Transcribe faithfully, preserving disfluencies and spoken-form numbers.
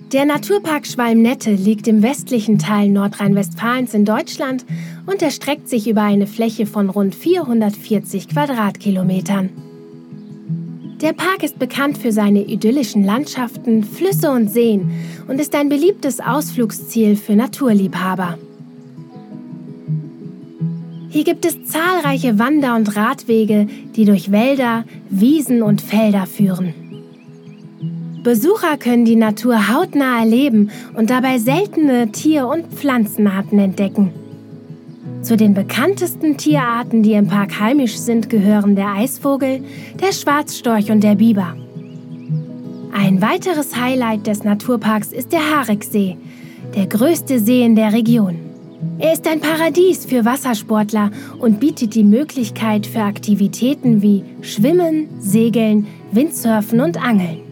Der Naturpark Schwalm-Nette liegt im westlichen Teil Nordrhein-Westfalens in Deutschland und erstreckt sich über eine Fläche von rund vierhundertvierzig Quadratkilometern. Der Park ist bekannt für seine idyllischen Landschaften, Flüsse und Seen und ist ein beliebtes Ausflugsziel für Naturliebhaber. Hier gibt es zahlreiche Wander- und Radwege, die durch Wälder, Wiesen und Felder führen. Besucher können die Natur hautnah erleben und dabei seltene Tier- und Pflanzenarten entdecken. Zu den bekanntesten Tierarten, die im Park heimisch sind, gehören der Eisvogel, der Schwarzstorch und der Biber. Ein weiteres Highlight des Naturparks ist der Hariksee, der größte See in der Region. Er ist ein Paradies für Wassersportler und bietet die Möglichkeit für Aktivitäten wie Schwimmen, Segeln, Windsurfen und Angeln.